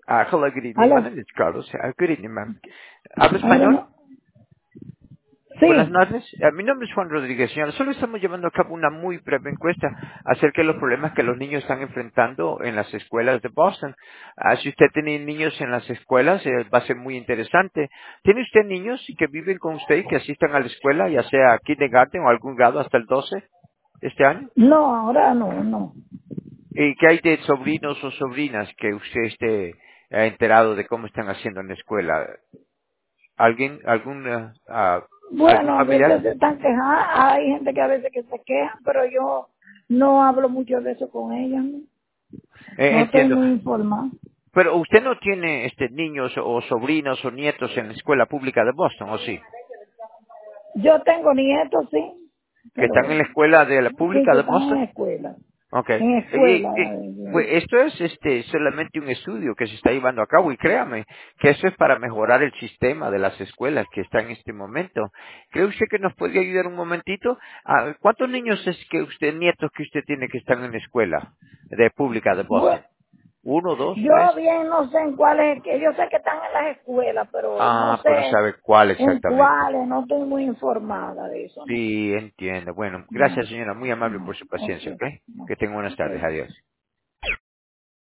Hello, good evening. My ¿Aló? name is Carlos. Good evening, ma'am. ¿Habla ¿Aló? español? No. Buenas Sí. noches. Mi nombre es Juan Rodríguez, señora. Solo estamos llevando a cabo una muy breve encuesta acerca de los problemas que los niños están enfrentando en las escuelas de Boston. Si usted tiene niños en las escuelas, va a ser muy interesante. ¿Tiene usted niños que viven con usted y que asistan a la escuela, ya sea kindergarten o algún grado hasta el 12 de este año? No, ahora no, no. ¿Y qué hay de sobrinos o sobrinas que usted esté enterado de cómo están haciendo en la escuela? ¿Algún Bueno, a veces familiar? se están quejando, hay gente que a veces que se queja, pero yo no hablo mucho de eso con ellas, ¿no? No estoy Entiendo. muy informada. Pero usted no tiene niños o sobrinos o nietos en la escuela pública de Boston, ¿o sí? Yo tengo nietos, sí, ¿Que están pero en la escuela de la sí pública que de están en Boston? escuela. Okay. En escuela. Pues esto es solamente un estudio que se está llevando a cabo y créame que eso es para mejorar el sistema de las escuelas que está en este momento. ¿Cree usted que nos puede ayudar un momentito? ¿Cuántos niños nietos que usted tiene que están en la escuela de pública de Boston? Bueno, ¿Uno, dos, tres? yo bien no sé en cuáles, que yo sé que están en las escuelas, pero no Pero no sé sabe cuál en exactamente. cuáles, no estoy muy informada de eso, ¿no? Sí, entiendo. Bueno, No, gracias señora, muy amable no, por su ok, paciencia, ¿ok? no, Que tenga buenas tardes, ok. adiós.